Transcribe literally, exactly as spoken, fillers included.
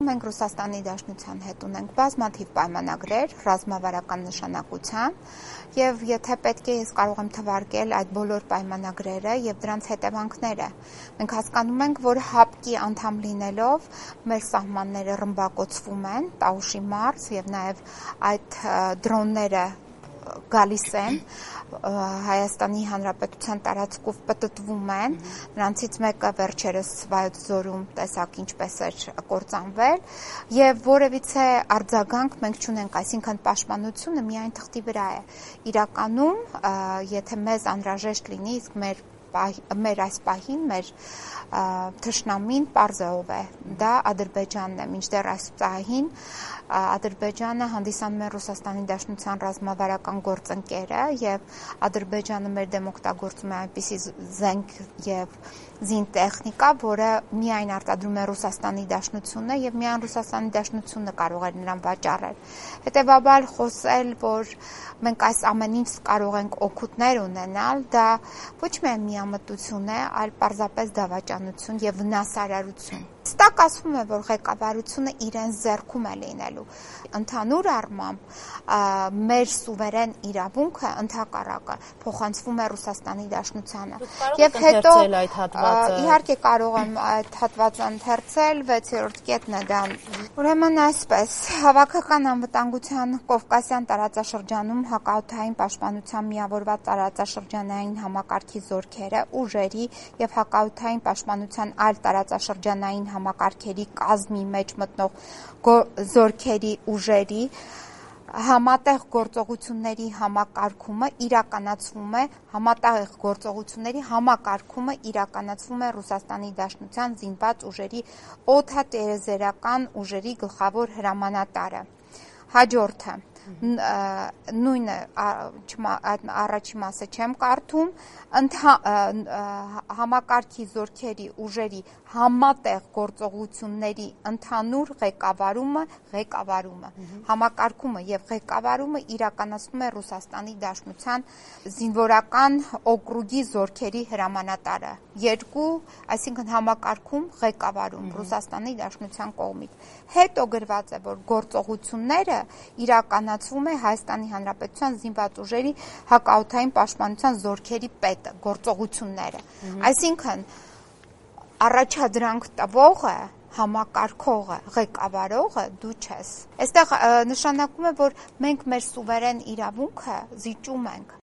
մենք Ռուսաստանի Դաշնության հետ ունենք բազմաթիվ պայմանագրեր ռազմավարական նշանակությամբ եւ եթե պետք է ես կարող եմ թվարկել այդ բոլոր պայմանագրերը եւ դրանց հետևանքները։ Մենք հասկանում ենք, որ հապկի անդամ լինելով մեր սահմանները ռմբակոծվում են, Տաուշի մարզ եւ նաեւ այդ դրոնները գալիս են Հայաստանի Հանրապետության տարածքով պտտվում են, նրանցից մեկը վերջերս Վայոց ձորում տեսակ ինչպես էր կործանվել եւ որևիցե արձագանք մենք չունենք, այսինքն պաշտպանությունը միայն թղթի վրա է։ Իրականում, եթե մեզ անհրաժեշտ լինի, իսկ մեր մեր այս պահին մեր թշնամին պարզ է ով է, դա Ադրբեջանն է, մինչդեռ այս պահին Ադրբեջանը հանդիսանում է Ռուսաստանի Դաշնության ռազմավարական գործընկերը եւ Ադրբեջանը մեր դեմ օգտագործում է այնպիսի զենք եւ զինտեխնիկա, որը միայն արտադրում է Ռուսաստանի Դաշնությունը եւ միայն Ռուսաստանի Դաշնությունը կարող է նրան վաճառել։ Հետեւաբար խոսել, որ մենք այս ամեն ինչ կարող ենք օգուտներ ունենալ, դա ոչ միայն միամտություն է, այլ պարզապես դավաճանություն եւ վնասարարություն։ Ստակ ասվում է, որ ղեկավարությունը իրեն ձեռքում է լինելու։ Ընդհանուր առմամբ մեր սուվերեն իրավունքը ընդհակառակը փոխանցվում է Ռուսաստանի Դաշնությանը։ Եվ հետո իհարկե կարող եմ այդ հատվածը ընթերցել, վեցերորդ կետն է դա։ Ուրեմն այսպես, հավաքական անվտանգության Կովկասյան տարածաշրջանում հակաօդային պաշտպանության միավորված տարածաշրջանային համակարգի զորքերը, ուժերի եւ հակաօդային պաշտպանության այլ տարածաշրջանային համակարգերի կազմի մեջ մտնող զորքերի ուժերի համատեղ գործողությունների համակարգումը իրականացվում է համատեղ գործողությունների համակարգումը իրականացվում է Ռուսաստանի Դաշնության զինված ուժերի օդատիեզերական ուժերի գլխավոր հրամանատարը։ Հաջորդը նույնը առաջի մասը չեմ կարդում, համակարգի զորքերի ուժերի համատեղ գործողությունների ընդհանուր ղեկավարումը, ղեկավարումը, համակարգումը եւ ղեկավարումը իրականացնում է Ռուսաստանի Դաշնության զինվորական օկրուգի զորքերի հրամանատարը։ Երկու, այսինքն համակարգում, ղեկավարում Ռուսաստանի Դաշնության կողմից։ Հետո գրված է, որ գործողությունները իրականացվում է Հայաստանի Հանրապետության զինված ուժերի հակաօդային պաշտպանության զորքերի պետը, գործողությունները։ Այսինքն առաջադրանք տվողը, համակարգողը, ղեկավարողը դու չես։ Այստեղ նշանակում է, որ մենք մեր սուվերեն իրավունքը զիջում ենք